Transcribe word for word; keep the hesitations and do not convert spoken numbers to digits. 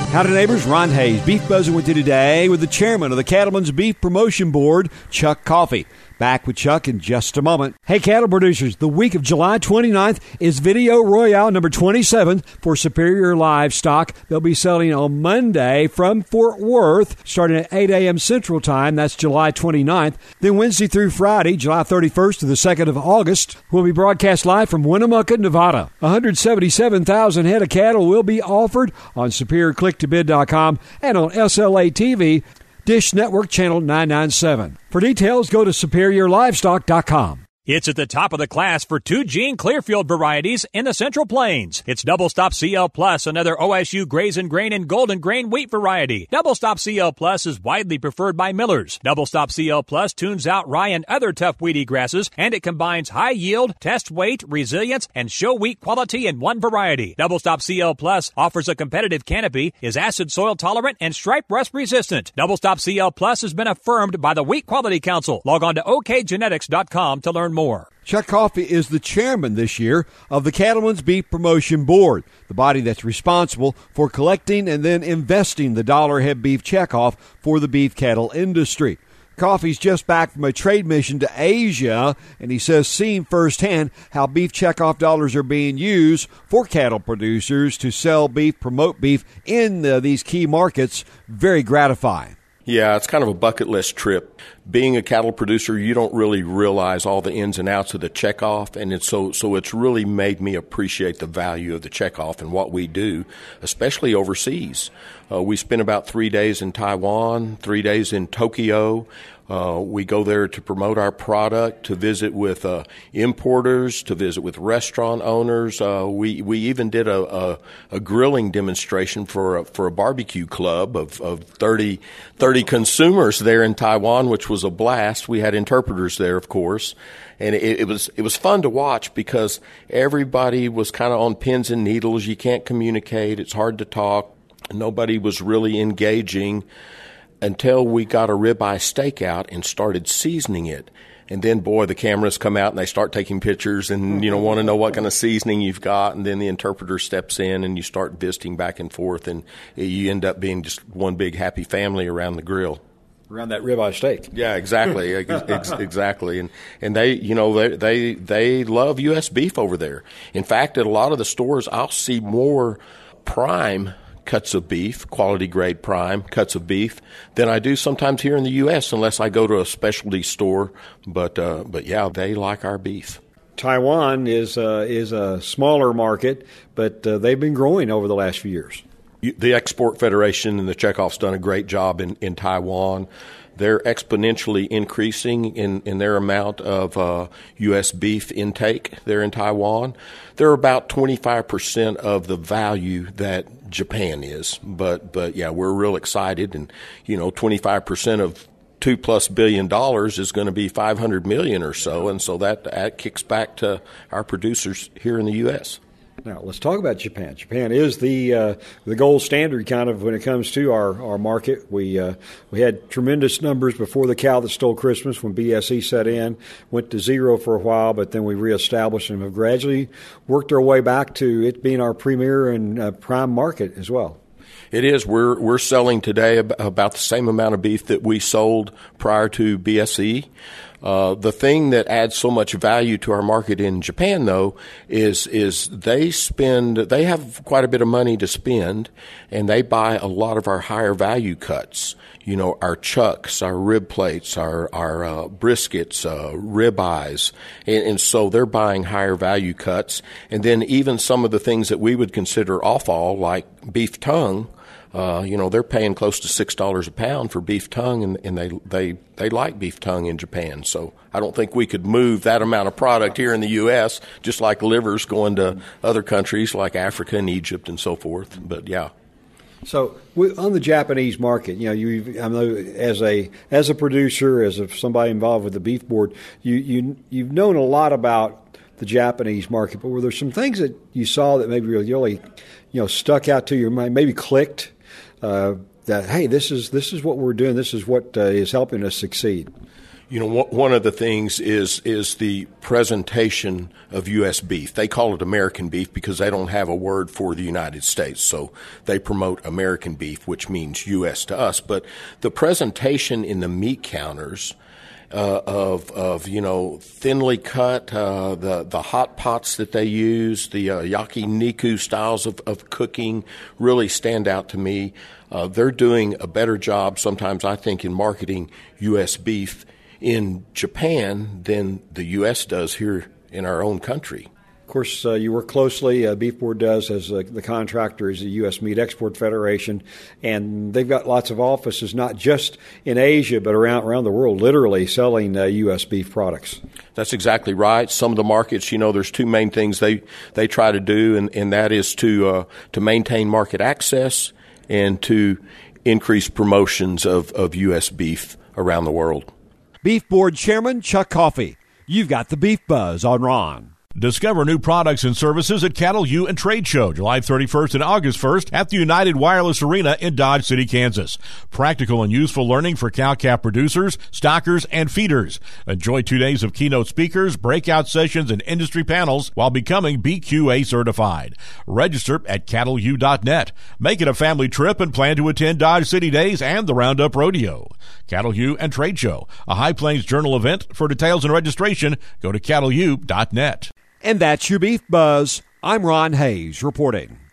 Howdy, neighbors. Ron Hayes, Beef Buzzing with you today with the chairman of the Cattlemen's Beef Promotion Board, Chuck Coffey. Back with Chuck in just a moment. Hey, cattle producers, the week of July twenty-ninth is Video Royale number twenty-seven for Superior Livestock. They'll be selling on Monday from Fort Worth, starting at eight a.m. Central Time. That's July twenty-ninth. Then Wednesday through Friday, July thirty-first to the second of August, will be broadcast live from Winnemucca, Nevada. one hundred seventy-seven thousand head of cattle will be offered on Superior Click to Bid dot com and on S L A T V, Dish Network Channel nine ninety-seven. For details, go to superior livestock dot com. It's at the top of the class for two gene Clearfield varieties in the Central Plains. It's Double Stop C L Plus, another O S U Graze and Grain and Golden Grain wheat variety. Double Stop C L Plus is widely preferred by millers. Double Stop C L Plus tunes out rye and other tough weedy grasses, and it combines high yield, test weight, resilience, and show wheat quality in one variety. Double Stop C L Plus offers a competitive canopy, is acid soil tolerant, and stripe rust resistant. Double Stop C L Plus has been affirmed by the Wheat Quality Council. Log on to O K genetics dot com to learn more. More. Chuck Coffey is the chairman this year of the Cattlemen's Beef Promotion Board, the body that's responsible for collecting and then investing the dollar head beef checkoff for the beef cattle industry. Coffey's just back from a trade mission to Asia, and he says seeing firsthand how beef checkoff dollars are being used for cattle producers to sell beef, promote beef in the, these key markets, very gratifying. Yeah, it's kind of a bucket list trip. Being a cattle producer, you don't really realize all the ins and outs of the checkoff, and it's so so it's really made me appreciate the value of the checkoff and what we do, especially overseas. Uh, we spent about three days in Taiwan, three days in Tokyo. Uh, we go there to promote our product, to visit with uh, importers, to visit with restaurant owners. Uh, we we even did a, a, a grilling demonstration for a, for a barbecue club of, of thirty, thirty consumers there in Taiwan, which was a blast. We had interpreters there, of course, and it, it was it was fun to watch because everybody was kind of on pins and needles. You can't communicate. It's hard to talk. Nobody was really engaging until we got a ribeye steak out and started seasoning it. And then, boy, the cameras come out and they start taking pictures and, you know, want to know what kind of seasoning you've got. And then the interpreter steps in and you start visiting back and forth. And you end up being just one big happy family around the grill. Around that ribeye steak. Yeah, exactly. Ex- exactly. And, and they, you know, they, they, they love U S beef over there. In fact, at a lot of the stores, I'll see more prime cuts of beef, quality grade prime cuts of beef, than I do sometimes here in the U S unless I go to a specialty store. But uh, but yeah, they like our beef. Taiwan is uh, is a smaller market, but uh, they've been growing over the last few years. The Export Federation and the Checkoff's done a great job in, in Taiwan. They're exponentially increasing in, in their amount of uh, U S beef intake there in Taiwan. They're about twenty-five percent of the value that Japan is. But, but yeah, we're real excited. And, you know, twenty-five percent of two plus billion dollars is going to be five hundred million or so. And so that, that kicks back to our producers here in the U S. Now, let's talk about Japan. Japan is the uh, the gold standard kind of when it comes to our, our market. We uh, we had tremendous numbers before the cow that stole Christmas when B S E set in, went to zero for a while, but then we reestablished and have gradually worked our way back to it being our premier and uh, prime market as well. It is. We're we're selling today about the same amount of beef that we sold prior to B S E. Uh, the thing that adds so much value to our market in Japan, though, is is they spend they have quite a bit of money to spend, and they buy a lot of our higher value cuts. You know, our chucks, our rib plates, our our uh, briskets, uh, rib eyes, and, and so they're buying higher value cuts. And then even some of the things that we would consider offal, like beef tongue. Uh, you know, they're paying close to six dollars a pound for beef tongue, and, and they, they, they like beef tongue in Japan. So I don't think we could move that amount of product here in the U S, just like livers going to other countries like Africa and Egypt and so forth. But, yeah. So on the Japanese market, you know, you I know as a as a producer, as a, somebody involved with the beef board, you, you, you've known a lot about the Japanese market, but were there some things that you saw that maybe really, you know, stuck out to your mind, maybe clicked? Uh, that hey, this is this is what we're doing. This is what uh, is helping us succeed. You know, one of the things is is the presentation of U S beef. They call it American beef because they don't have a word for the United States. So they promote American beef, which means U S to us. But the presentation in the meat counters uh, of, of, you know, thinly cut, uh, the, the hot pots that they use, the uh, yakiniku styles of, of cooking really stand out to me. Uh, they're doing a better job sometimes, I think, in marketing U S beef in Japan than the U S does here in our own country. Of course, uh, you work closely. Uh, Beef Board does as uh, the contractor is the U S Meat Export Federation, and they've got lots of offices, not just in Asia, but around around the world, literally selling uh, U S beef products. That's exactly right. Some of the markets, you know, there's two main things they they try to do, and, and that is to uh, to maintain market access and to increase promotions of, of U S beef around the world. Beef Board Chairman Chuck Coffey. You've got the Beef Buzz on Ron. Discover new products and services at Cattle U and Trade Show, July thirty-first and August first at the United Wireless Arena in Dodge City, Kansas. Practical and useful learning for cow-calf producers, stockers, and feeders. Enjoy two days of keynote speakers, breakout sessions, and industry panels while becoming B Q A certified. Register at cattle u dot net. Make it a family trip and plan to attend Dodge City Days and the Roundup Rodeo. Cattle U and Trade Show, a High Plains Journal event. For details and registration, go to cattle u dot net. And that's your Beef Buzz. I'm Ron Hayes reporting.